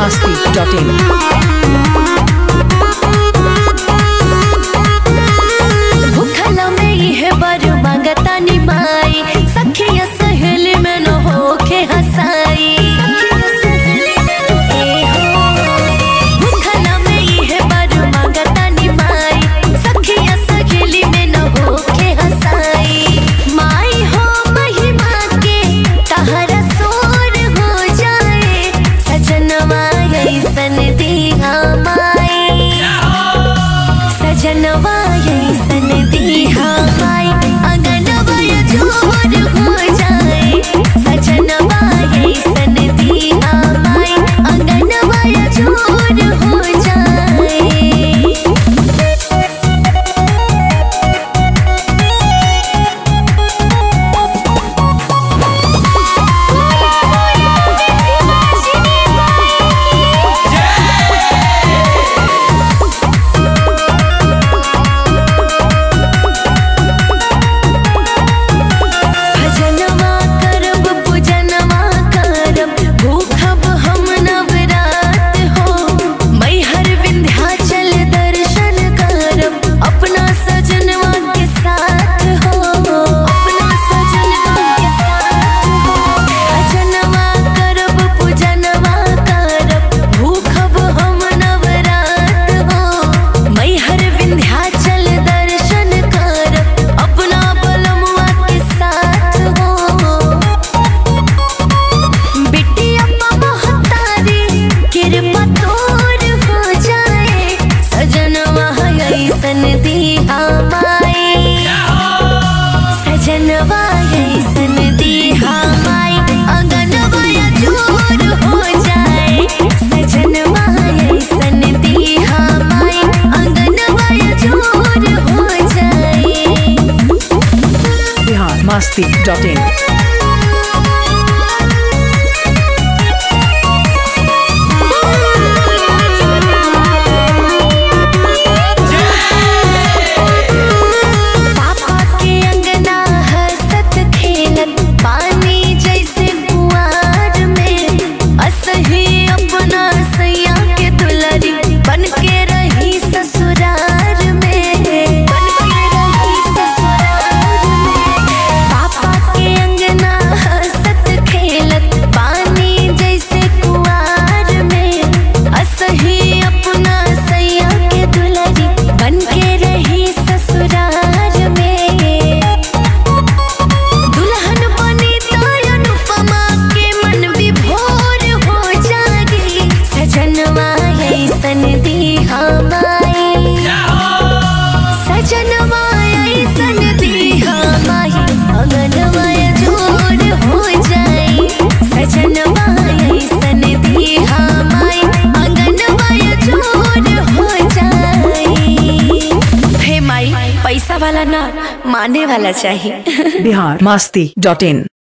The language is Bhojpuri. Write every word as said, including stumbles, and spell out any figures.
masti dot in. भूखला में ये बर मांगता नी माई सखिया सहेली में न होके हंसाई। भूखला में ये बर मांगता नी माई सखिया सहेली में न होके हंसाई। माई हो महिमा के तहरा सोर हो जाए सजनवा ऐसन दिहा माई सजनवा ऐसन दिहा माई अंगनवा जोर हो जाए सजनवा ऐसन दिहा माई अंगनवा जोर हो जाए। भजनवा करब पूजनवा करब भूखब हम नवरात हो मैहर विंध्याचल दर्शन करब अपना सजनवा के साथ हो अपना सजनवा के साथ हो। भजनवा करब पूजनवा करब भूखब हम नवरात हो मैहर विंध्याचल दर्शन करब अपना बलमुआ के साथ हो। बिटिया महतारी कृपा तोर हो जाए सजनवा ऐसन दिहा माई सजनवा ऐसन दिहा माई अंगनवा जोर हो जाए सजनवा ऐसन दिहा माई अंगनवा जोर हो जाए। Bihar masti dot in. पापा के अंगना हंसत खेलत पानी जैसे कुआर में असही अपना सैया के दुलरी बन के रही ससुरार में बन के रही ससुरार में। पापा के अंगना हंसत खेलत पानी जैसे कुआर में असही अपना सैया के दुलरी बन के रही ससुरार में। दुल्हन बनी तो अनुपमा के मन विभोर हो जागी सजनवा ऐसन दिहा माई सजनवा ऐसन दिहा माई अंगनवा जोर हो जाए सजनवा ऐसन दिहा माई अंगनवा जोर हो जाए। हे माई पैसा वाला ना माने वाला चाहिए। Bihar masti dot in.